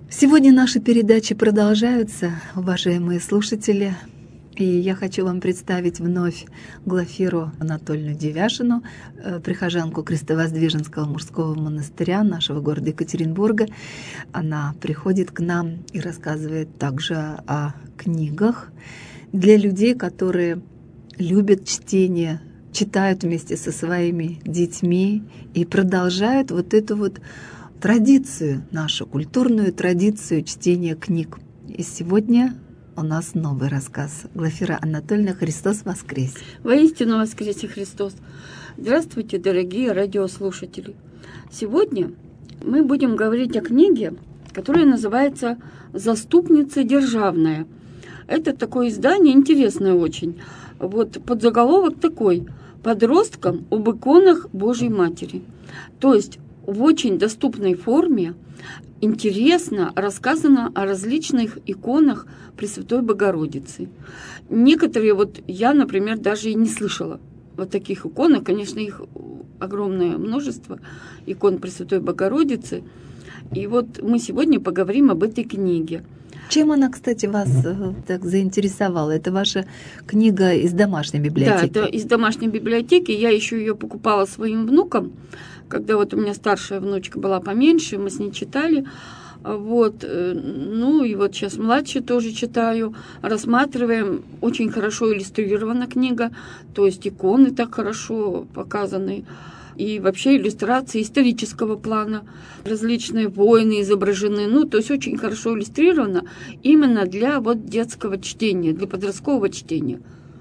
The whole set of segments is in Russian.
Сегодня наши передачи продолжаются, уважаемые слушатели, и я хочу вам представить вновь Глафиру Анатольевну Девяшину, прихожанку Крестовоздвиженского мужского монастыря нашего города Екатеринбурга. Она приходит к нам и рассказывает также о книгах для людей, которые любят чтение, читают вместе со своими детьми и продолжают вот эту вот традицию, нашу культурную традицию чтения книг. И сегодня у нас новый рассказ. Глафира Анатольевна, Христос воскресе! Воистину воскресе Христос! Здравствуйте, дорогие радиослушатели! Сегодня мы будем говорить о книге, которая называется «Заступница державная». Это такое издание интересное очень. Вот подзаголовок такой: «Подросткам об иконах Божьей Матери». То есть в очень доступной форме интересно рассказано о различных иконах Пресвятой Богородицы. Некоторые, вот я, например, даже и не слышала вот таких иконах. Конечно, их огромное множество, икон Пресвятой Богородицы. И вот мы сегодня поговорим об этой книге. Чем она, кстати, вас так заинтересовала? Это ваша книга из домашней библиотеки? Да, это из домашней библиотеки. Я еще ее покупала своим внукам, когда вот у меня старшая внучка была поменьше, мы с ней читали. Вот. Ну и вот сейчас младшую тоже читаю, рассматриваем. Очень хорошо иллюстрирована книга, то есть иконы так хорошо показаны. И вообще иллюстрации исторического плана, различные войны изображены, ну, то есть очень хорошо иллюстрировано именно для вот детского чтения, для подросткового чтения.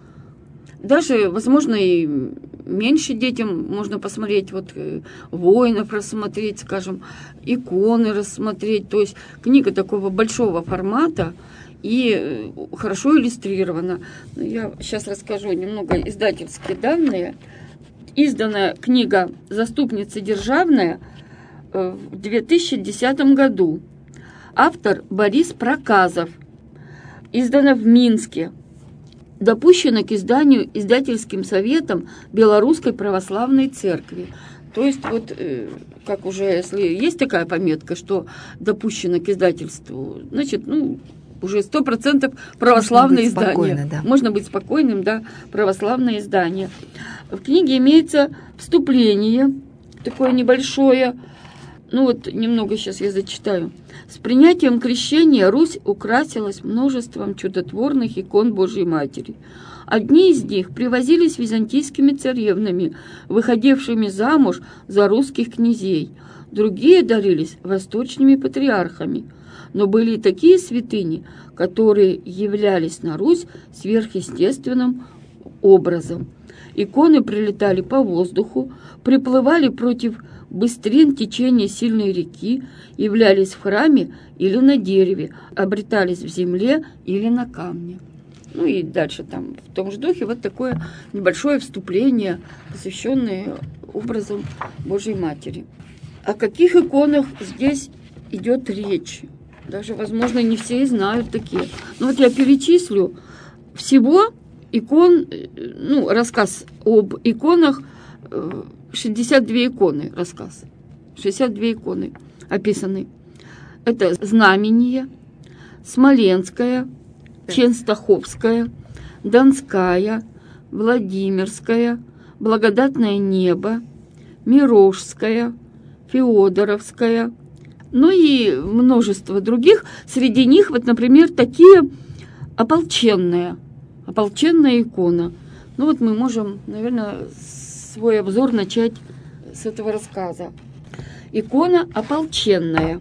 Даже, возможно, и меньше детям можно посмотреть, вот воинов рассмотреть, скажем, иконы рассмотреть, то есть книга такого большого формата и хорошо иллюстрирована. Я сейчас расскажу немного издательские данные. Издана книга «Заступница державная» в 2010 году. Автор Борис Проказов. Издана в Минске. Допущена к изданию издательским советом Белорусской православной церкви. То есть вот, как уже, если есть такая пометка, что допущена к издательству, значит, ну, уже 100% православное издание. Да. Можно быть спокойным, да, православное издание. В книге имеется вступление, такое небольшое, ну вот немного сейчас я зачитаю. С принятием крещения Русь украсилась множеством чудотворных икон Божьей Матери. Одни из них привозились византийскими царевнами, выходившими замуж за русских князей. Другие дарились восточными патриархами. Но были и такие святыни, которые являлись на Русь сверхъестественным образом. Иконы прилетали по воздуху, приплывали против быстрин течения сильной реки, являлись в храме или на дереве, обретались в земле или на камне. Ну и дальше там в том же духе вот такое небольшое вступление, посвященное образом Божьей Матери. О каких иконах здесь идет речь? Даже, возможно, не все и знают такие. Но вот я перечислю. Всего икон, ну, рассказ об иконах, 62 иконы, рассказ. 62 иконы описаны. Это Знамение, Смоленская, Ченстаховская, Донская, Владимирская, Благодатное небо, Мирожская, Феодоровская, ну и множество других. Среди них, вот, например, такие ополченная икона. Ну вот мы можем, наверное, свой обзор начать с этого рассказа. Икона ополченная.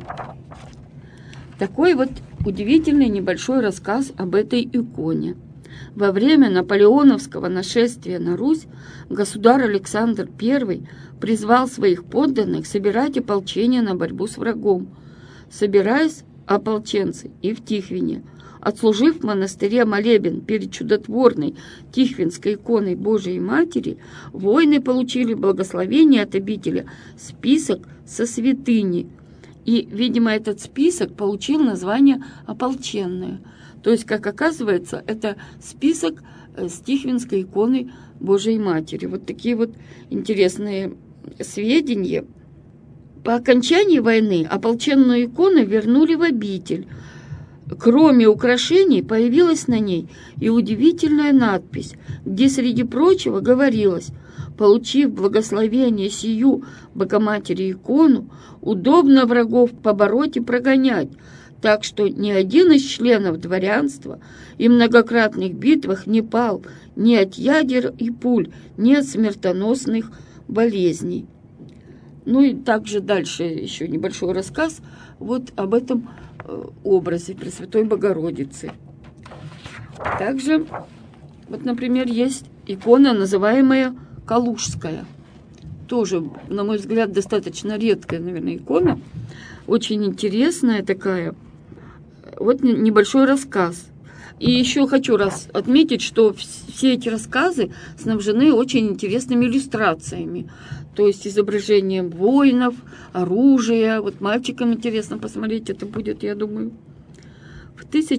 Такой вот удивительный небольшой рассказ об этой иконе. Во время наполеоновского нашествия на Русь государь Александр I призвал своих подданных собирать ополчение на борьбу с врагом. Собираясь, ополченцы и в Тихвине, отслужив в монастыре молебен перед чудотворной Тихвинской иконой Божией Матери, воины получили благословение от обителя список со святыни. И, видимо, этот список получил название «Ополченная». То есть, как оказывается, это список с Тихвинской иконой Божией Матери. Вот такие вот интересные сведения. По окончании войны ополченную икону вернули в обитель. Кроме украшений появилась на ней и удивительная надпись, где среди прочего говорилось: «Получив благословение сию Богоматери икону, удобно врагов побороть и прогонять, так что ни один из членов дворянства и многократных битвах не пал ни от ядер и пуль, ни от смертоносных болезней». Ну и также дальше еще небольшой рассказ вот об этом образе Пресвятой Богородицы. Также, вот, например, есть икона, называемая Калужская. Тоже, на мой взгляд, достаточно редкая, наверное, икона. Очень интересная такая. Вот небольшой рассказ. И еще хочу раз отметить, что все эти рассказы снабжены очень интересными иллюстрациями. То есть изображением воинов, оружия. Вот мальчикам интересно посмотреть это будет, я думаю. В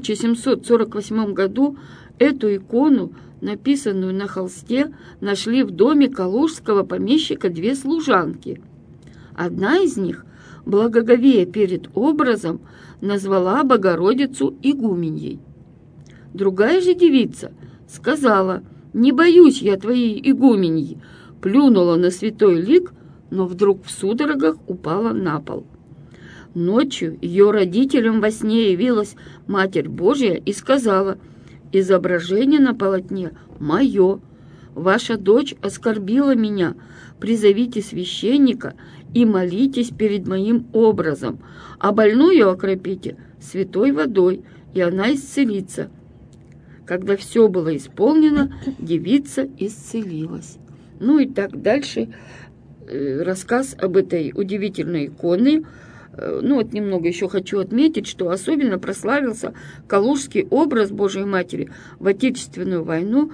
1748 году эту икону, написанную на холсте, нашли в доме калужского помещика две служанки. Одна из них, благоговея перед образом, назвала Богородицу игуменьей. Другая же девица сказала: «Не боюсь я твоей игуменьи», плюнула на святой лик, но вдруг в судорогах упала на пол. Ночью ее родителям во сне явилась Матерь Божия и сказала: «Изображение на полотне мое. Ваша дочь оскорбила меня. Призовите священника и молитесь перед моим образом, а больную окропите святой водой, и она исцелится». Когда все было исполнено, девица исцелилась. Ну и так дальше рассказ об этой удивительной иконе. Ну вот немного еще хочу отметить, что особенно прославился калужский образ Божией Матери в Отечественную войну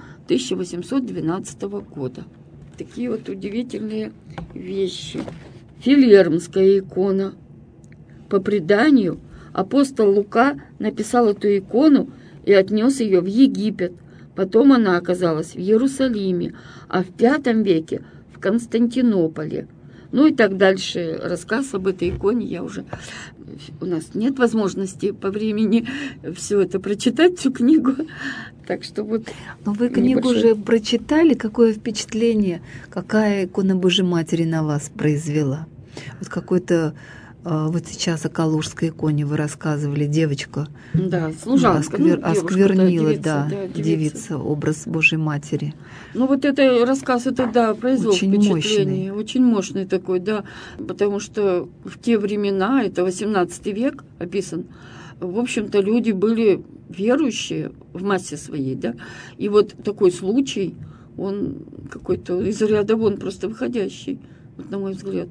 1812 года. Такие вот удивительные вещи. Филермская икона. По преданию, апостол Лука написал эту икону и отнес ее в Египет. Потом она оказалась в Иерусалиме, а в V веке в Константинополе. Ну и так дальше. Рассказ об этой иконе я уже... У нас нет возможности по времени все это прочитать, всю книгу. Так что вот... Но вы книгу уже прочитали. Какое впечатление, какая икона Божьей Матери на вас произвела? Вот какой-то... Вот сейчас о калужской иконе вы рассказывали, девочка. Да, служанка. Осквернила, девица, образ Божьей Матери. Ну вот это рассказ, это, да, произвел очень впечатление. Мощный. Очень мощный такой, да. Потому что в те времена, это 18 век описан, в общем-то, люди были верующие в массе своей, да. И вот такой случай, он какой-то из ряда вон просто выходящий, вот, на мой взгляд.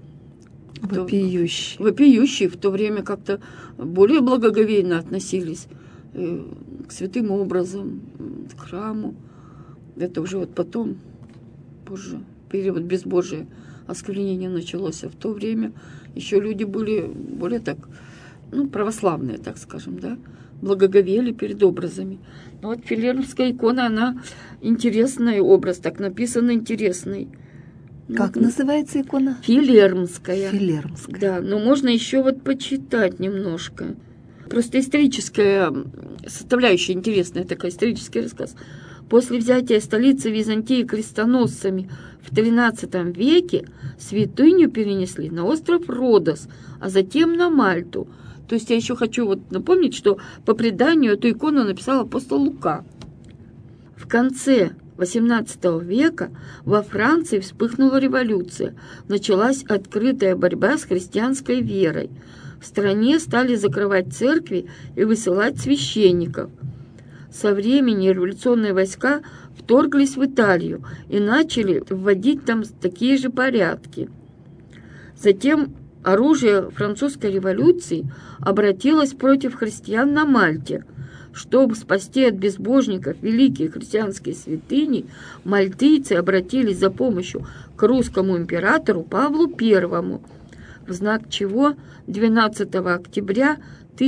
Вопиющий. В то время как-то более благоговейно относились к святым образам, к храму. Это уже вот потом, позже, период безбожия, осквернение началось. А в то время еще люди были более так, ну, православные, так скажем, да, благоговели перед образами. Но вот Филермская икона, она интересный образ, так написано интересный. Как называется икона? Филермская. Филермская. Да, но можно еще вот почитать немножко. Просто историческая составляющая интересная, такая исторический рассказ. После взятия столицы Византии крестоносцами в XIII веке святыню перенесли на остров Родос, а затем на Мальту. То есть я еще хочу вот напомнить, что по преданию эту икону написал апостол Лука. В конце XVIII века во Франции вспыхнула революция. Началась открытая борьба с христианской верой. В стране стали закрывать церкви и высылать священников. Со времени революционные войска вторглись в Италию и начали вводить там такие же порядки. Затем оружие французской революции обратилось против христиан на Мальте. Чтобы спасти от безбожников великие христианские святыни, мальтийцы обратились за помощью к русскому императору Павлу I, в знак чего 12 октября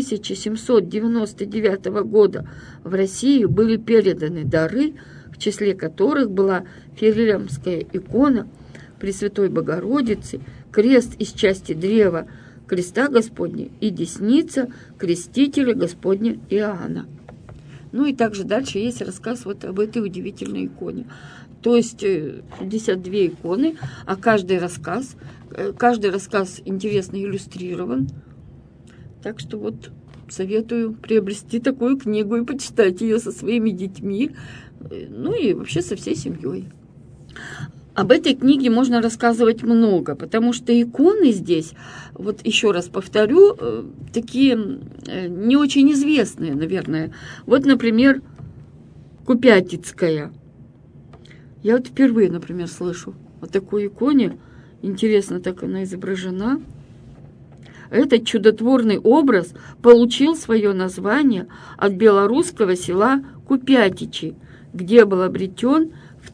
1799 года в Россию были переданы дары, в числе которых была Филермская икона Пресвятой Богородицы, крест из части древа креста Господня и десница крестителя Господня Иоанна. Ну и также дальше есть рассказ вот об этой удивительной иконе. То есть 52 иконы, а каждый рассказ интересно иллюстрирован. Так что вот советую приобрести такую книгу и почитать ее со своими детьми, ну и вообще со всей семьей. Об этой книге можно рассказывать много, потому что иконы здесь, вот еще раз повторю, такие не очень известные, наверное. Вот, например, Купятицкая. Я вот впервые, например, слышу о такой иконе. Интересно, так она изображена. Этот чудотворный образ получил свое название от белорусского села Купятичи, где был обретен в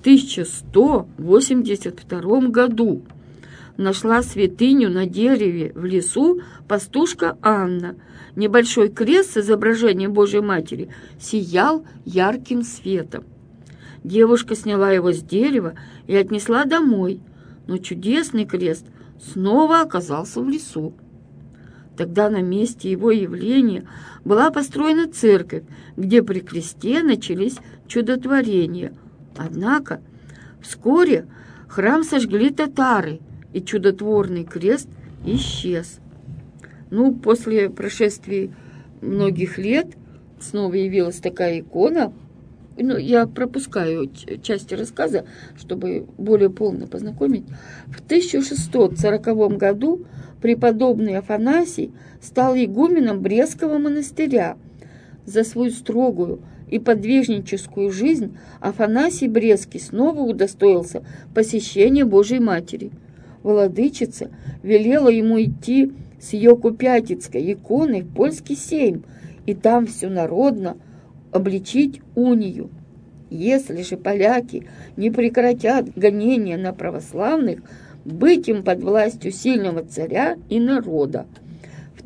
1182 году. Нашла святыню на дереве в лесу пастушка Анна. Небольшой крест с изображением Божьей Матери сиял ярким светом. Девушка сняла его с дерева и отнесла домой, но чудесный крест снова оказался в лесу. Тогда на месте его явления была построена церковь, где при кресте начались чудотворения. Однако вскоре храм сожгли татары, и чудотворный крест исчез. Ну, после прошествия многих лет снова явилась такая икона. Ну, я пропускаю части рассказа, чтобы более полно познакомить. В 1640 году преподобный Афанасий стал игуменом Брестского монастыря. За свою строгую и подвижническую жизнь Афанасий Брестский снова удостоился посещения Божьей Матери. Владычица велела ему идти с ее Купятицкой иконой в польский сейм и там всенародно обличить унию. Если же поляки не прекратят гонения на православных, быть им под властью сильного царя и народа. В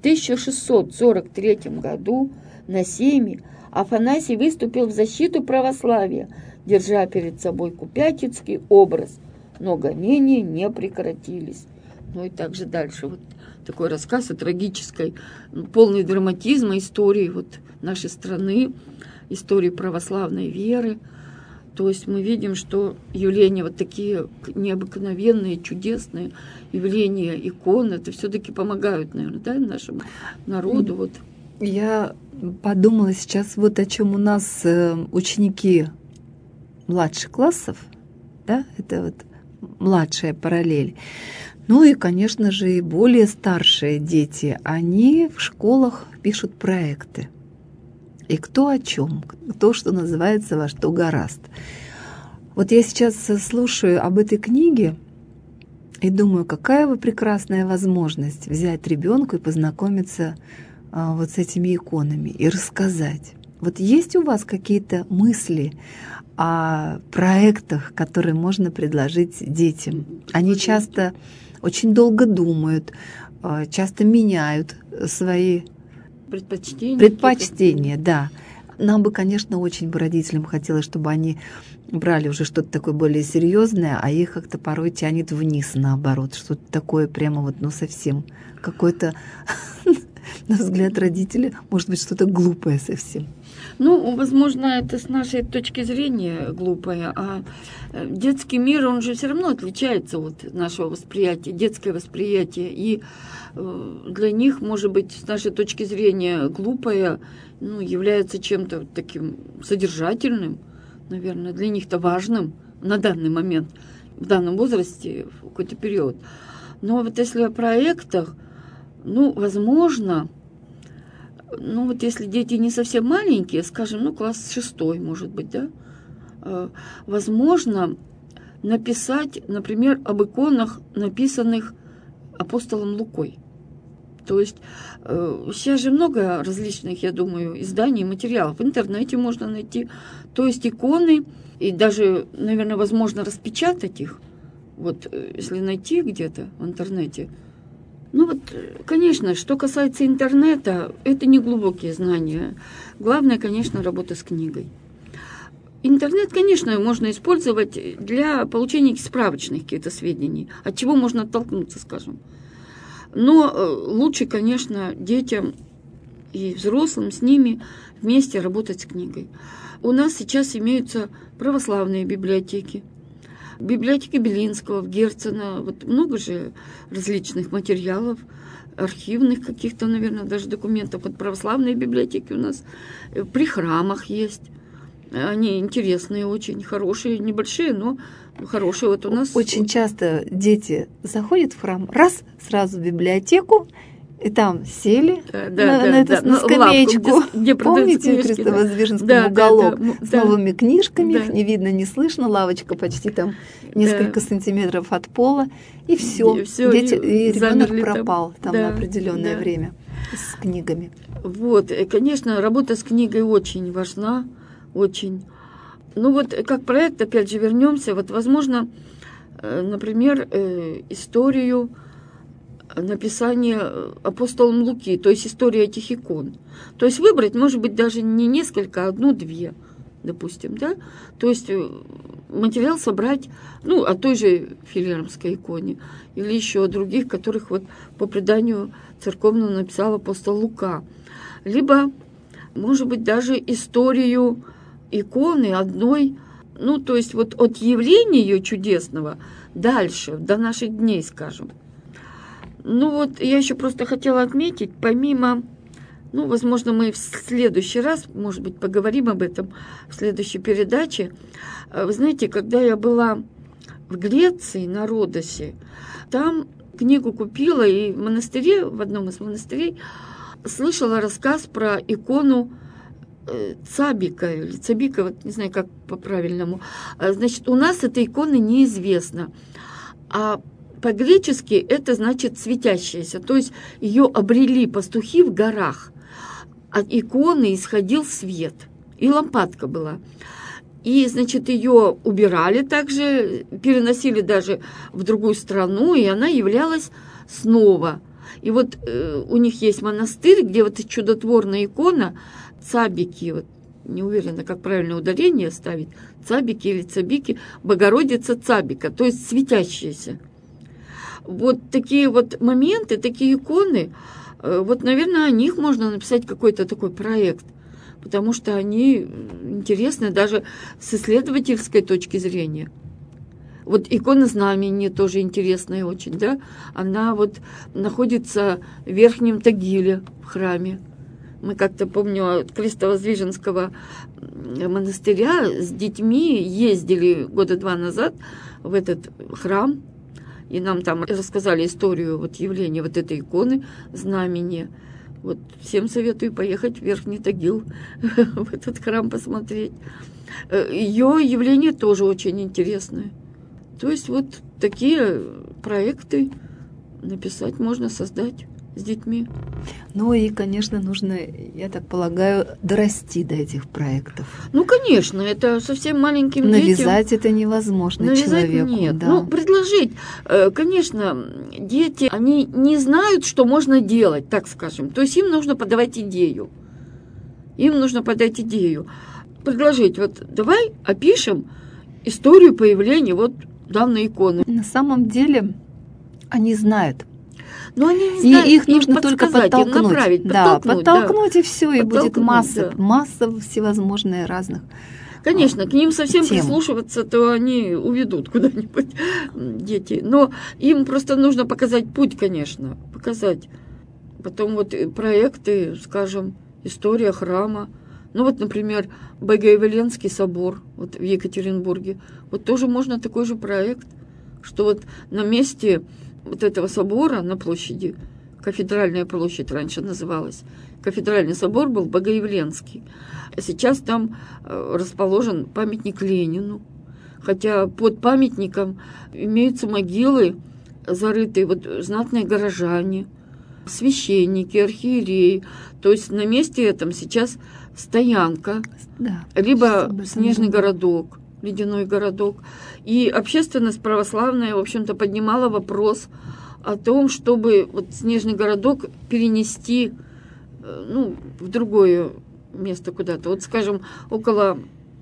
1643 году на сейме Афанасий выступил в защиту православия, держа перед собой Купятицкий образ, но гонения не прекратились. Ну и также дальше вот такой рассказ о трагической, полной драматизма истории вот нашей страны, истории православной веры. То есть мы видим, что явления вот такие необыкновенные, чудесные явления икон, это все-таки помогают, наверное, да, нашему народу. Вот. Я подумала сейчас вот о чем у нас ученики младших классов, да, это вот младшая параллель. Ну и, конечно же, и более старшие дети, они в школах пишут проекты. И кто о чем, кто, что называется, во что горазд. Вот я сейчас слушаю об этой книге и думаю, какая вы прекрасная возможность взять ребенка и познакомиться вот с этими иконами и рассказать. Вот есть у вас какие-то мысли о проектах, которые можно предложить детям? Они часто очень долго думают, часто меняют свои предпочтения, да. Нам бы, конечно, очень бы родителям хотелось, чтобы они брали уже что-то такое более серьезное, а их как-то порой тянет вниз, наоборот, что-то такое прямо вот, ну, совсем какое-то, на взгляд родителя, может быть, что-то глупое совсем. Ну, возможно, это с нашей точки зрения глупое, а детский мир, он же все равно отличается от нашего восприятия, детское восприятие, и для них, может быть, с нашей точки зрения глупое, ну, является чем-то таким содержательным, наверное, для них-то важным на данный момент, в данном возрасте, в какой-то период. Но вот если о проектах, ну, возможно, ну, вот если дети не совсем маленькие, скажем, ну, класс 6, может быть, да, возможно, написать, например, об иконах, написанных апостолом Лукой. То есть сейчас же много различных, я думаю, изданий, материалов. В интернете можно найти. То есть иконы, и даже, наверное, возможно распечатать их, вот если найти где-то в интернете. Ну вот, конечно, что касается интернета, это не глубокие знания. Главное, конечно, работа с книгой. Интернет, конечно, можно использовать для получения справочных каких-то сведений, от чего можно оттолкнуться, скажем. Но лучше, конечно, детям и взрослым с ними вместе работать с книгой. У нас сейчас имеются православные библиотеки. Библиотеки Белинского, Герцена, вот много же различных материалов, архивных каких-то, наверное, даже документов. Вот православные библиотеки у нас при храмах есть. Они интересные, очень хорошие, небольшие, но хорошие. Вот у нас очень часто дети заходят в храм, раз, сразу в библиотеку, и там сели на скамеечку. Лавку, где помните, Крестовоздвиженский уголок с новыми книжками, их не видно, не слышно, лавочка почти там несколько сантиметров от пола, и все. И ребенок пропал там на определенное время с книгами. Вот, конечно, работа с книгой очень важна, очень. Ну вот, как проект, опять же, вернемся. Вот, возможно, например, историю написания апостолом Луки, то есть история этих икон. То есть выбрать, может быть, даже не несколько, а одну-две, допустим, да? То есть материал собрать, ну, о той же Филеромской иконе или еще о других, которых вот по преданию церковному написал апостол Лука. Либо, может быть, даже историю иконы одной, ну, то есть вот от явления ее чудесного дальше, до наших дней, скажем. Ну вот, я еще просто хотела отметить, помимо, ну, возможно, мы в следующий раз, может быть, поговорим об этом в следующей передаче. Вы знаете, когда я была в Греции, на Родосе, там книгу купила, и в монастыре, в одном из монастырей, слышала рассказ про икону Цабика, или Цабика, вот не знаю, как по-правильному. Значит, у нас этой иконы неизвестно. А по-гречески это значит светящаяся, то есть ее обрели пастухи в горах. От иконы исходил свет, и лампадка была. И, значит, ее убирали также, переносили даже в другую страну, и она являлась снова. И вот у них есть монастырь, где вот эта чудотворная икона Цабики, вот не уверена, как правильно ударение ставить, Цабики или Цабики, Богородица Цабика, то есть светящаяся. Вот такие вот моменты, такие иконы, вот, наверное, о них можно написать какой-то такой проект, потому что они интересны даже с исследовательской точки зрения. Вот икона Знамени тоже интересная очень, да? Она вот находится в Верхнем Тагиле, в храме. Мы как-то, помню, от Крестовоздвиженского монастыря с детьми ездили года 2 назад в этот храм, и нам там рассказали историю вот явления вот этой иконы Знамени. Вот всем советую поехать в Верхний Тагил, в этот храм посмотреть. Ее явление тоже очень интересное. То есть вот такие проекты написать можно, создать с детьми. Ну и, конечно, нужно, я так полагаю, дорасти до этих проектов. Ну, конечно, это совсем маленьким детям. Навязать это невозможно человеку. Нет. Да. Ну, предложить. Конечно, дети, они не знают, что можно делать, так скажем. То есть им нужно подавать идею. Им нужно подать идею. Предложить, вот давай опишем историю появления вот данной иконы. На самом деле они знают. Но они не знают, и их нужно только подтолкнуть. Им направить, подтолкнуть, да. И все, и будет масса всевозможных разных. Конечно, к ним совсем тем. Прислушиваться, то они уведут куда-нибудь дети. Но им просто нужно показать путь, конечно, показать. Потом вот проекты, скажем, история храма. Ну вот, например, Богоявленский собор вот в Екатеринбурге. Вот тоже можно такой же проект, что вот на месте вот этого собора на площади, Кафедральная площадь раньше называлась, Кафедральный собор был Богоявленский. А сейчас там расположен памятник Ленину. Хотя под памятником имеются могилы, зарытые вот знатные горожане, священники, архиереи. То есть на месте этом сейчас стоянка, либо снежный городок, ледяной городок. И общественность православная, в общем-то, поднимала вопрос о том, чтобы вот снежный городок перенести, ну, в другое место куда-то. Вот, скажем, около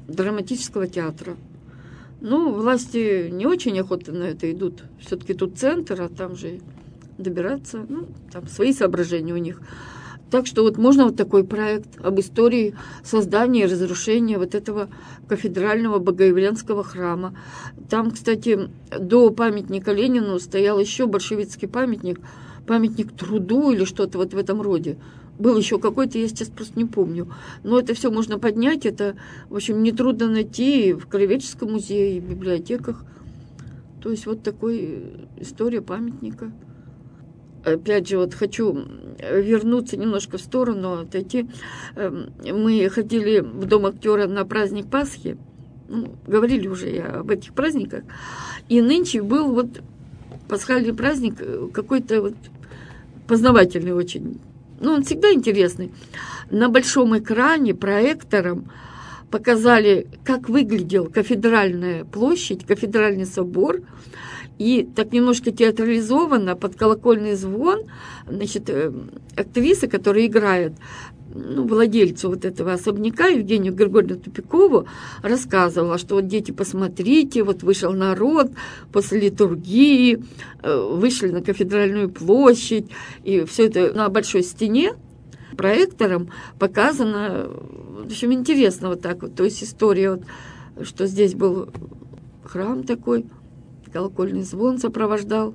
драматического театра. Ну, власти не очень охотно на это идут. Все-таки тут центр, а там же добираться, ну, там свои соображения у них. Так что вот можно вот такой проект об истории создания и разрушения вот этого кафедрального богоявленского храма. Там, кстати, до памятника Ленину стоял еще большевистский памятник, памятник труду или что-то вот в этом роде. Был еще какой-то, я сейчас просто не помню. Но это все можно поднять, это, в общем, нетрудно найти в Краеведческом музее, в библиотеках. То есть вот такой история памятника. Опять же, вот хочу вернуться немножко в сторону, отойти. Мы ходили в Дом актера на праздник Пасхи, ну, говорили уже об этих праздниках, и нынче был вот пасхальный праздник какой-то вот познавательный очень. Ну, он всегда интересный. На большом экране проектором показали, как выглядел кафедральная площадь, кафедральный собор. И так немножко театрализованно, под колокольный звон, значит, актриса, которая играет, ну, владельцу вот этого особняка, Евгению Григорьевну Тупикову, рассказывала, что вот, дети, посмотрите, вот вышел народ после литургии, вышли на кафедральную площадь, и все это на большой стене проектором показано. В общем, интересно вот так вот. То есть история, вот, что здесь был храм такой, колокольный звон сопровождал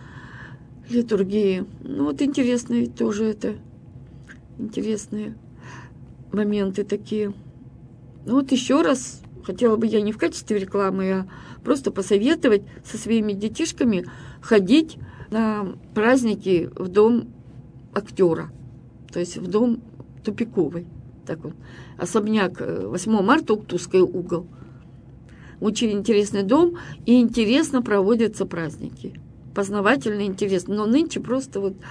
литургии. Ну вот интересные тоже это, интересные моменты такие. Ну вот еще раз, хотела бы я не в качестве рекламы, а просто посоветовать со своими детишками ходить на праздники в Дом актера, то есть в Дом Тупиковой. Так вот, особняк 8 марта, Уктусский угол. Очень интересный дом, и интересно проводятся праздники. Познавательно, интересно. Но нынче просто вот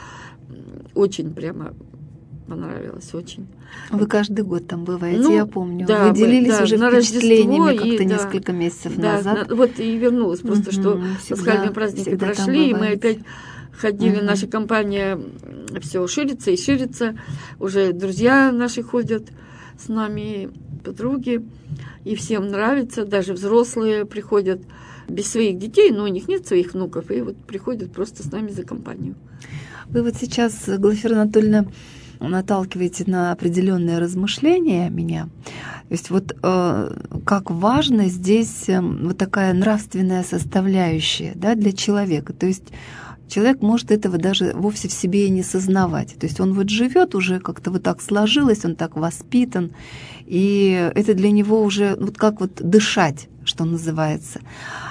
очень прямо понравилось, очень. Вы каждый год там бываете, ну, я помню. Да, вы делились да, уже на впечатлениями Рождество, как-то и, несколько месяцев назад. Вот и вернулась просто, что пасхальные праздники прошли, и мы опять ходили, наша компания все ширится и ширится. Уже друзья наши ходят с нами, подруги, и всем нравится, даже взрослые приходят без своих детей, но у них нет своих внуков, и вот приходят просто с нами за компанию. Вы вот сейчас, Глафира Анатольевна, наталкиваете на определенные размышления меня. То есть вот как важно здесь вот такая нравственная составляющая, да, для человека. То есть человек может этого даже вовсе в себе и не сознавать. То есть он вот живет уже, как-то вот так сложилось, он так воспитан, и это для него уже вот как вот дышать, что называется.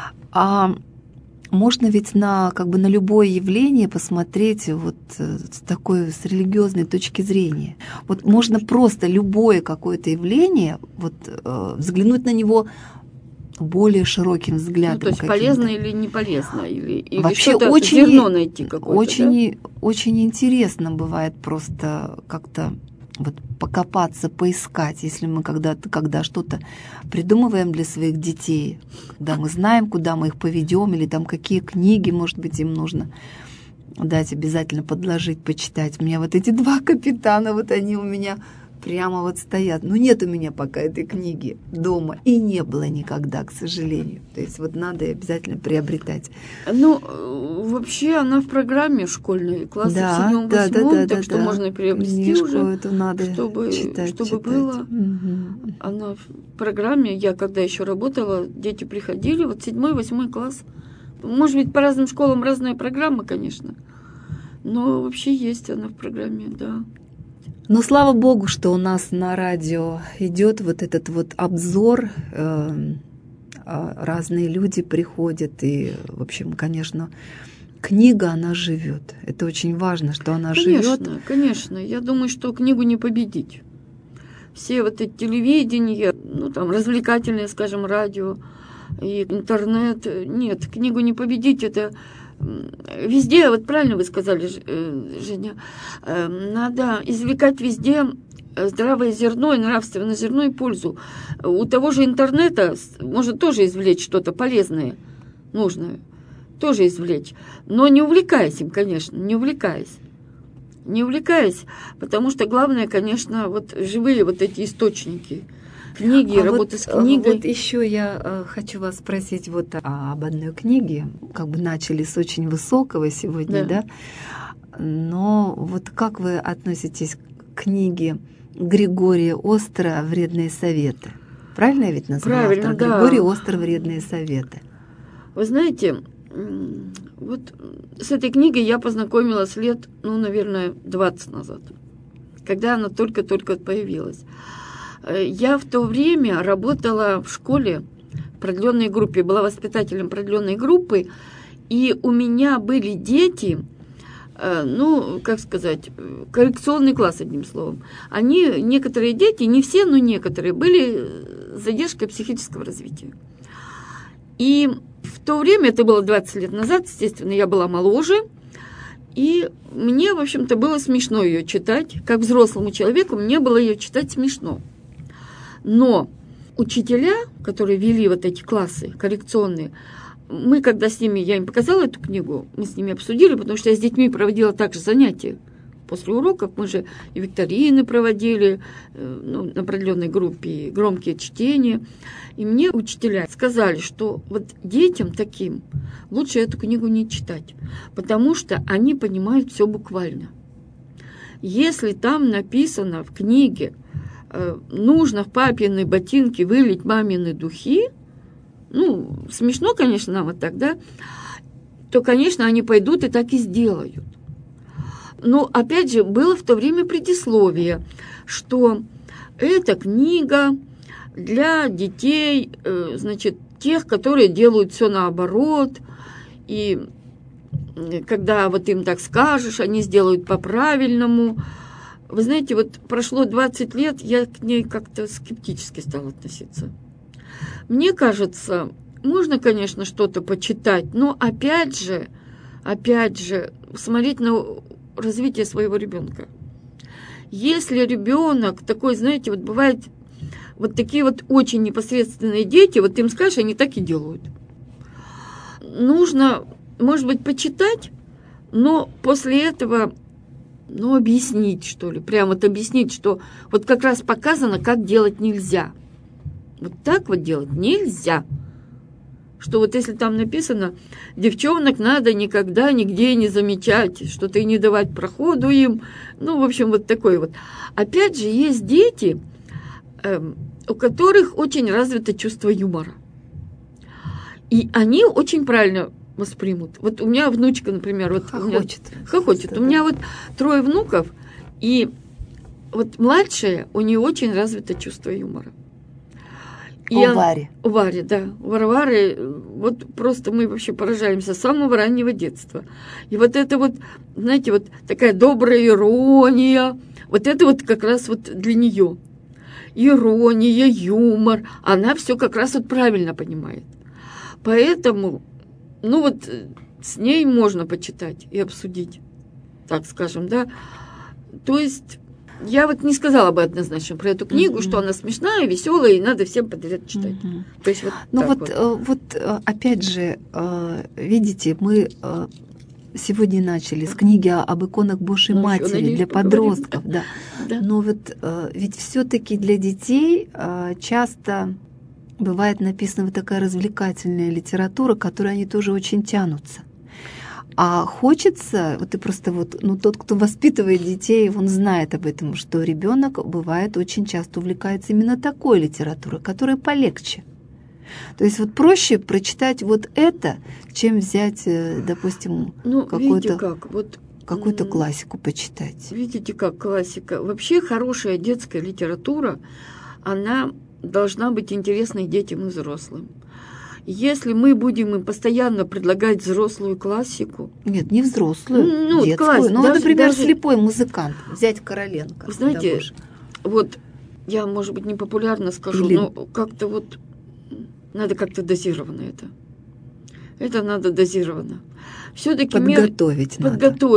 А можно ведь как бы на любое явление посмотреть вот с такой, с религиозной точки зрения. Вот можно просто любое какое-то явление вот взглянуть на него более широким взглядом. Ну, то есть полезно или не полезно, или вообще что-то очень, зерно найти какое-то. Очень, да? Очень интересно бывает просто как-то вот покопаться, поискать, если мы когда что-то придумываем для своих детей, когда мы знаем, куда мы их поведем, или там какие книги, может быть, им нужно дать, обязательно подложить, почитать. У меня вот эти 2 капитана, вот они у меня прямо вот стоят. Но нет у меня пока этой книги дома. И не было никогда, к сожалению. То есть вот надо обязательно приобретать. Ну, вообще она в программе школьной, класса в 7-8, так что можно приобрести книжку уже, эту надо чтобы читать. было. Угу. Она в программе. Я когда еще работала, дети приходили, вот 7-8 класс. Может быть, по разным школам разная программа, конечно. Но вообще есть она в программе, да. Но слава богу, что у нас на радио идет вот этот вот обзор, разные люди приходят, и, в общем, конечно, книга, она живет. Это очень важно, что она живет. Конечно. Я думаю, что книгу не победить. Все вот эти телевидения, ну там развлекательные, скажем, радио и интернет, нет, книгу не победить. Это везде, вот правильно вы сказали, Женя, надо извлекать везде здравое зерно и нравственное зерно и пользу. У того же интернета может тоже извлечь что-то полезное, нужное, тоже извлечь. Но не увлекаясь им, конечно, не увлекаясь, потому что главное, конечно, вот живые вот эти источники. книги, работа с книгой. Вот еще я хочу вас спросить вот об одной книге. Как бы начали с очень высокого сегодня, да? Но вот как вы относитесь к книге Григория Остра «Вредные советы»? Правильно я ведь назвала? Правильно, да. Григорий Остр «Вредные советы». Вы знаете, вот с этой книгой я познакомилась лет, наверное, 20 назад, когда она только-только появилась. Я в то время работала в школе в продленной группе, была воспитателем продленной группы, и у меня были дети, коррекционный класс, одним словом. Некоторые дети, не все, но некоторые, были с задержкой психического развития. И в то время, это было 20 лет назад, естественно, я была моложе, и мне, в общем-то, было смешно ее читать. Как взрослому человеку мне было ее читать смешно. Но учителя, которые вели вот эти классы коррекционные, мы, когда с ними, я им показала эту книгу, мы с ними обсудили, потому что я с детьми проводила также занятия. После уроков мы же и викторины проводили, на определенной группе, и громкие чтения. И мне учителя сказали, что вот детям таким лучше эту книгу не читать, потому что они понимают все буквально. Если там написано в книге, нужно в папины ботинки вылить мамины духи, смешно, конечно, нам вот так, да, то, конечно, они пойдут и так и сделают. Но, опять же, было в то время предисловие, что эта книга для детей, тех, которые делают все наоборот, и когда вот им так скажешь, они сделают по-правильному. Вы знаете, вот прошло 20 лет, я к ней как-то скептически стала относиться. Мне кажется, можно, конечно, что-то почитать, но опять же, смотреть на развитие своего ребенка. Если ребенок такой, знаете, вот бывает, вот такие вот очень непосредственные дети, вот им скажешь, они так и делают. Нужно, может быть, почитать, но после этого, объяснить, что ли, прямо вот объяснить, что вот как раз показано, как делать нельзя. Вот так вот делать нельзя. Что вот если там написано, девчонок надо никогда нигде не замечать, что-то и не давать проходу им, в общем, вот такой вот. Опять же, есть дети, у которых очень развито чувство юмора. И они очень правильно воспримут. Вот у меня внучка, например, вот хохочет. У меня вот 3 внуков, и вот младшая, у нее очень развито чувство юмора. У Вари. У Вари, да. У Варвары, вот просто мы вообще поражаемся с самого раннего детства. И вот это вот, знаете, вот такая добрая ирония, вот это вот как раз вот для нее. Ирония, юмор, она все как раз вот правильно понимает. Поэтому, с ней можно почитать и обсудить, так скажем, да. То есть я вот не сказала бы однозначно про эту книгу, что она смешная, веселая, и надо всем подряд читать. То есть опять же, видите, мы сегодня начали с книги об иконах Божьей Матери для подростков, да. Но ведь все-таки для детей часто бывает написана вот такая развлекательная литература, к которой они тоже очень тянутся. А хочется, тот, кто воспитывает детей, он знает об этом, что ребенок бывает очень часто увлекается именно такой литературой, которая полегче. То есть проще прочитать вот это, чем взять, допустим, какую-то классику почитать. Видите, как классика. Вообще хорошая детская литература, она должна быть интересной детям и взрослым. Если мы будем им постоянно предлагать взрослую классику... Нет, не взрослую, детскую. Например, слепой музыкант, взять Короленко. Вы знаете, я, может быть, непопулярно скажу, но как-то надо как-то дозированно это. Это надо дозированно. Все-таки подготовить,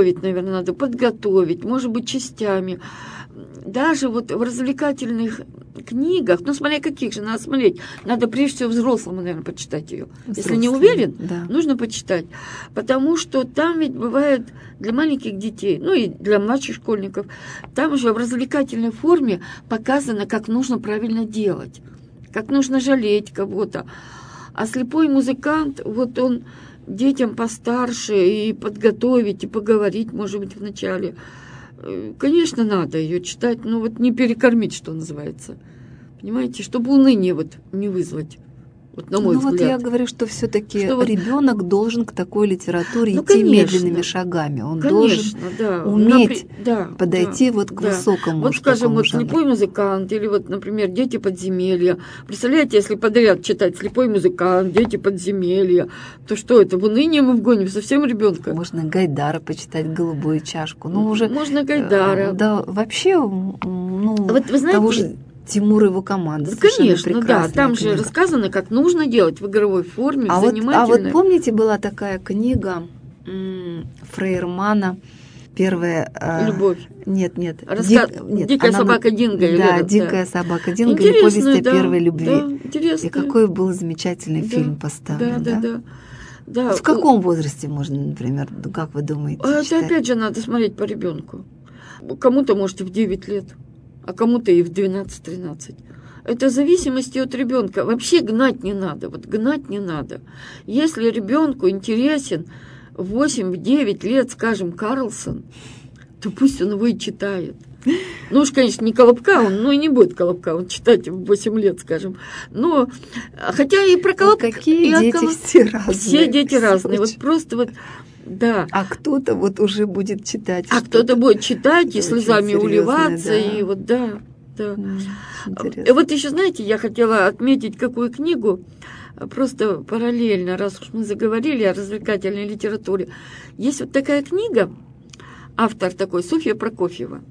наверное, надо подготовить, может быть, частями. Даже в развлекательных книгах, ну, смотря каких же, надо смотреть. Надо прежде всего взрослому, наверное, почитать ее. Если не Взрослому, уверен, да. нужно почитать. Потому что там ведь бывает для маленьких детей, ну и для младших школьников, там уже в развлекательной форме показано, как нужно правильно делать, как нужно жалеть кого-то. А слепой музыкант, вот он детям постарше и подготовить, и поговорить, может быть, вначале. Конечно, надо ее читать, но вот не перекормить, что называется. Понимаете, чтобы уныние вот не вызвать. Вот на мой взгляд. Вот я говорю, что все-таки Что вот- ребенок должен к такой литературе Ну, идти конечно. медленными шагами. Он Конечно, да. должен уметь Да, подойти да, вот к да. высокому Вот, скажем, такому вот жанру. «Слепой музыкант» или вот, например, «Дети подземелья». Представляете, если подряд читать «Слепой музыкант», «Дети подземелья», то что это, в уныние мы вгоним совсем ребенка? Можно Гайдара почитать, «Голубую чашку». Ну, уже, Можно Гайдара. да, вообще, ну, Вот вы знаете, того же Тимур и его команда. Ну, совершенно конечно, да. прекрасная Там же книга. рассказано, как нужно делать в игровой форме, А вот занимательно. помните, была такая книга Фрейермана, первая... «Любовь». Нет. «Дикая она собака Динго». или Да, этот, «Дикая собака Динго» или «Повесть о первой любви». Да, интересно. И какой был замечательный Да, фильм поставлен, да. В каком возрасте можно, например, как вы думаете, Это читать? опять же надо смотреть по ребенку. Кому-то, может, и в 9 лет, а кому-то и в 12-13. Это в зависимости от ребенка. Вообще гнать не надо. Вот гнать не надо. Если ребенку интересен в 8-9 лет, скажем, Карлсон, то пусть он его и читает. Ну уж, конечно, не Колобка, он и не будет Колобка, он читать в 8 лет, скажем. Но, хотя и про Колобка... Какие дети все разные. Все дети разные. Вот просто вот, да. А кто-то вот уже будет читать. А кто-то будет читать и слезами серьезное, уливаться, да. и вот, да. Интересно. И вот еще, знаете, я хотела отметить какую книгу, просто параллельно, раз уж мы заговорили о развлекательной литературе. Есть вот такая книга, автор такой, Софья Прокофьева.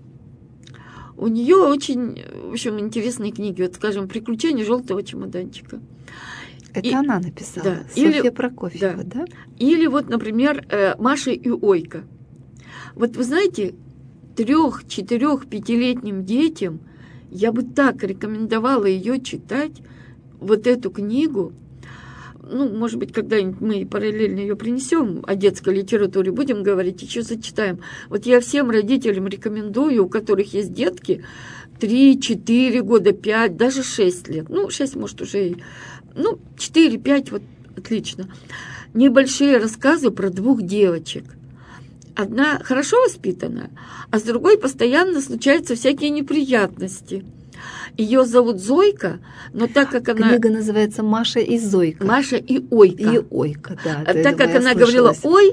У нее очень, в общем, интересные книги. Вот, скажем, «Приключения желтого чемоданчика». Это она написала, да, Софья Прокофьева, да? Или вот, например, «Маша и Ойка». Вот вы знаете, 3, 4, 5-летним детям я бы так рекомендовала ее читать, вот эту книгу. Ну, может быть, когда-нибудь мы параллельно ее принесем о детской литературе, будем говорить, еще зачитаем. Вот я всем родителям рекомендую, у которых есть детки, 3, 4 года, 5, даже 6 лет. Ну, 6, может, уже и... Ну, 4, 5, вот отлично. Небольшие рассказы про 2 девочек. Одна хорошо воспитанная, а с другой постоянно случаются всякие неприятности. Ее зовут Зойка, но так как она... Книга называется «Маша и Зойка». Маша и Ойка. И Ойка, да. Так как она говорила «Ой,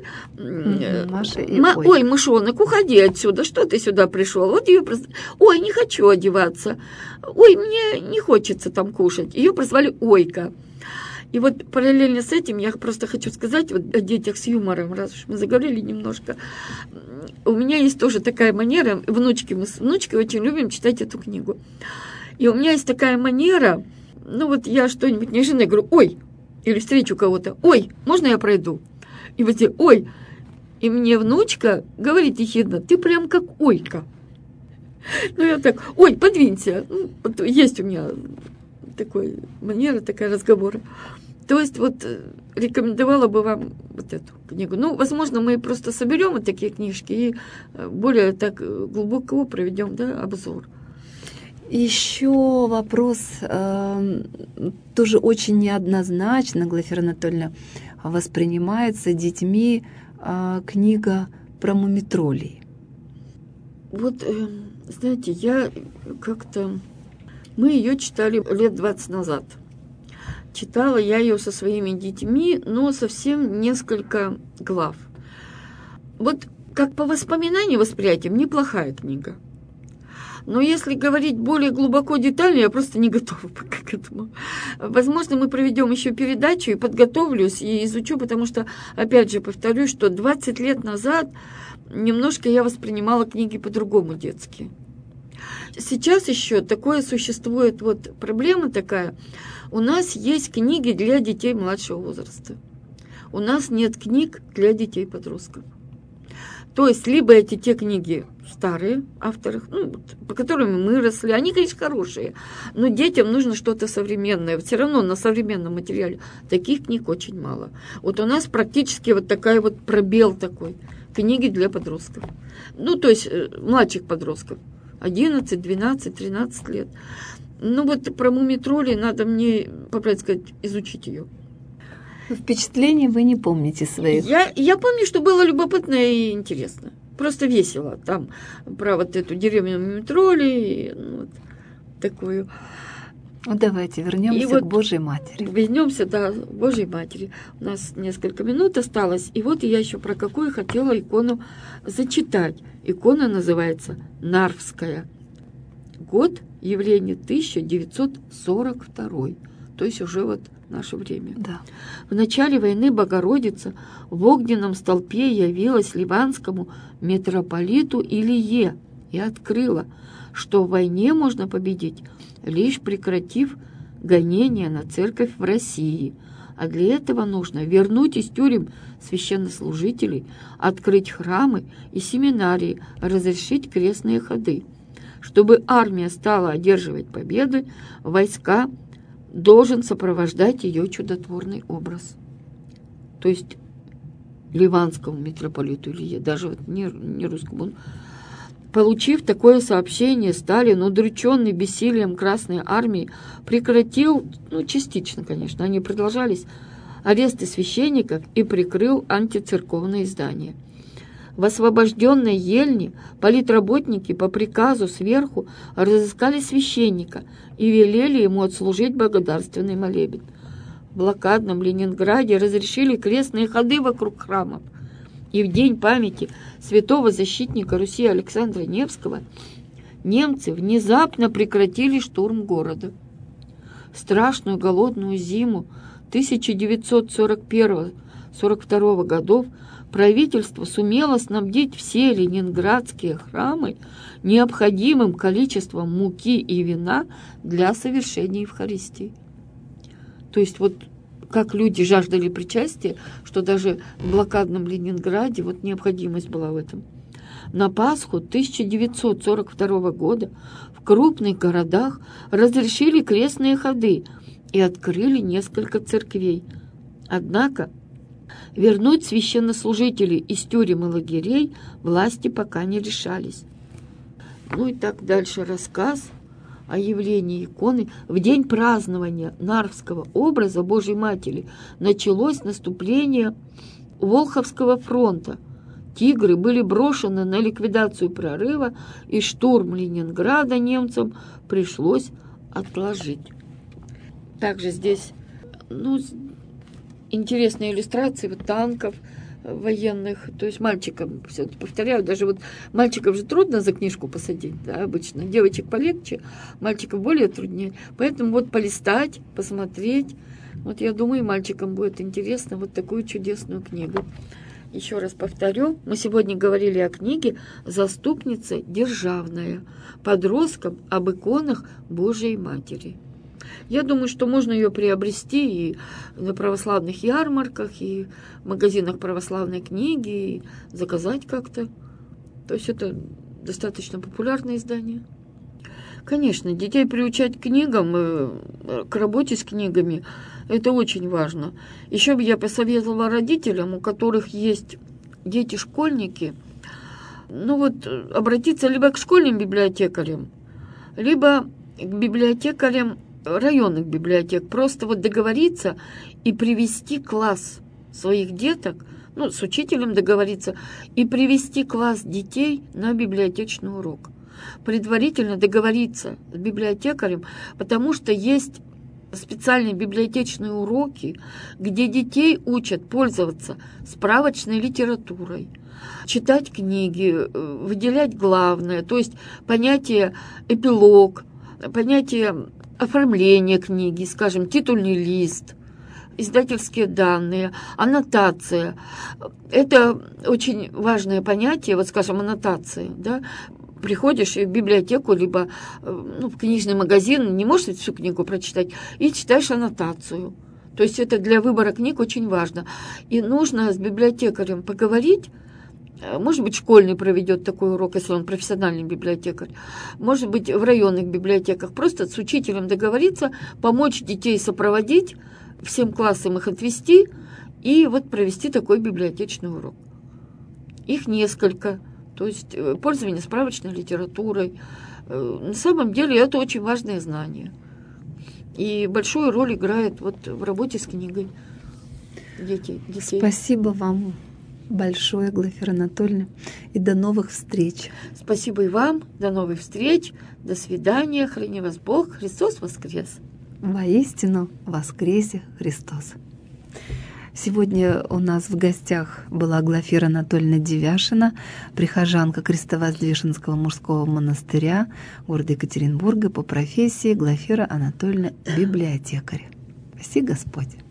Маша и Ойка. Ой, мышонок, уходи отсюда, что ты сюда пришел?» Вот ее «Ой, не хочу одеваться», «Ой, мне не хочется там кушать». Ее прозвали Ойка. И вот параллельно с этим я просто хочу сказать вот о детях с юмором, раз уж мы заговорили немножко. У меня есть тоже такая манера, внучки, мы с внучкой очень любим читать эту книгу. И у меня есть такая манера, ну вот я что-нибудь неожиданно говорю «Ой!» или встречу кого-то «Ой, можно я пройду?» И вот здесь «Ой!» И мне внучка говорит ехидно «Ты прям как Ойка». Ну я так «Ой, подвинься!» Ну, вот есть у меня такой манера, такая разговора. То есть вот рекомендовала бы вам вот эту книгу. Ну, возможно, мы просто соберем вот такие книжки и более так глубоко проведем, да, обзор. Еще вопрос тоже очень неоднозначно, Глафира Анатольевна, воспринимается детьми книга про мумитроллей. Вот, знаете, я как-то... Мы ее читали лет 20 назад. Читала я ее со своими детьми, но совсем несколько глав. Вот как по воспоминаниям, восприятиям, неплохая книга. Но если говорить более глубоко, детально, я просто не готова пока к этому. Возможно, мы проведем еще передачу и подготовлюсь, и изучу, потому что, опять же, повторюсь, что 20 лет назад немножко я воспринимала книги по-другому детские. Сейчас еще такое существует, вот проблема такая. У нас есть книги для детей младшего возраста. У нас нет книг для детей-подростков. То есть, либо эти те книги старые авторов, ну, по которым мы росли, они, конечно, хорошие, но детям нужно что-то современное. Все равно на современном материале таких книг очень мало. Вот у нас практически вот такая вот пробел такой. Книги для подростков. Ну, то есть младших подростков. 11, 12, 13 лет. Ну, вот про Мумий-тролли надо мне, по правде сказать, изучить ее. Впечатлений вы не помните своих? Я помню, что было любопытно и интересно. Просто весело. Там про вот эту деревню Мумий-тролли, ну, вот такую. Вот давайте вернемся к Божьей Матери. Вернемся, да, к Божьей Матери. У нас несколько минут осталось. И вот я еще про какую хотела икону зачитать. Икона называется Нарвская. Год явления 1942. То есть уже вот наше время. Да. В начале войны Богородица в огненном столпе явилась ливанскому митрополиту Илие и открыла, что в войне можно победить, лишь прекратив гонения на церковь в России. А для этого нужно вернуть из тюрем священнослужителей, открыть храмы и семинарии, разрешить крестные ходы. Чтобы армия стала одерживать победы, войска должен сопровождать ее чудотворный образ. То есть ливанскому митрополиту Илье, даже вот не русскому. Получив такое сообщение, Сталин, удрученный бессилием Красной Армии, прекратил, ну, частично, конечно, они продолжались, аресты священников и прикрыл антицерковные издания. В освобожденной Ельне политработники по приказу сверху разыскали священника и велели ему отслужить благодарственный молебен. В блокадном Ленинграде разрешили крестные ходы вокруг храмов. И в день памяти святого защитника Руси Александра Невского немцы внезапно прекратили штурм города. В страшную голодную зиму 1941-42 годов правительство сумело снабдить все ленинградские храмы необходимым количеством муки и вина для совершения Евхаристии. То есть вот как люди жаждали причастия, что даже в блокадном Ленинграде вот необходимость была в этом. На Пасху 1942 года в крупных городах разрешили крестные ходы и открыли несколько церквей. Однако вернуть священнослужителей из тюрем и лагерей власти пока не решались. Ну и так дальше рассказ о явлении иконы. В день празднования Нарвского образа Божьей Матери началось наступление Волховского фронта. Тигры были брошены на ликвидацию прорыва, и штурм Ленинграда немцам пришлось отложить. Также здесь, ну, интересные иллюстрации вот танков военных, то есть мальчикам, все-таки повторяю, даже вот мальчиков же трудно за книжку посадить, да, обычно, девочек полегче, мальчиков более труднее, поэтому вот полистать, посмотреть, вот я думаю, мальчикам будет интересно вот такую чудесную книгу. Еще раз повторю, мы сегодня говорили о книге «Заступница державная. Подросткам об иконах Божией Матери». Я думаю, что можно ее приобрести и на православных ярмарках, и в магазинах православной книги, и заказать как-то. То есть это достаточно популярное издание. Конечно, детей приучать к книгам, к работе с книгами, это очень важно. Еще бы я посоветовала родителям, у которых есть дети-школьники, ну вот обратиться либо к школьным библиотекарям, либо к библиотекарям районных библиотек, просто вот договориться и привести класс своих деток, ну, с учителем договориться, и привести класс детей на библиотечный урок. Предварительно договориться с библиотекарем, потому что есть специальные библиотечные уроки, где детей учат пользоваться справочной литературой, читать книги, выделять главное, то есть понятие эпилог, понятие оформление книги, скажем, титульный лист, издательские данные, аннотация. Это очень важное понятие, вот, скажем, аннотация, да. Приходишь в библиотеку, либо в книжный магазин, не можешь всю книгу прочитать, и читаешь аннотацию. То есть это для выбора книг очень важно. И нужно с библиотекарем поговорить, Может быть, школьный проведет такой урок, если он профессиональный библиотекарь. Может быть, в районных библиотеках просто с учителем договориться, помочь детей сопроводить, всем классам их отвести и вот провести такой библиотечный урок. Их несколько. То есть пользование справочной литературой. На самом деле это очень важное знание. И большую роль играет вот в работе с книгой детей. Спасибо вам большое, Глафира Анатольевна, и до новых встреч. Спасибо и вам. До новых встреч. До свидания. Храни вас Бог. Христос воскрес. Воистину воскресе Христос. Сегодня у нас в гостях была Глафира Анатольевна Девяшина, прихожанка Крестовоздвиженского мужского монастыря города Екатеринбурга, по профессии Глафира Анатольевна библиотекарь. Спаси Господь!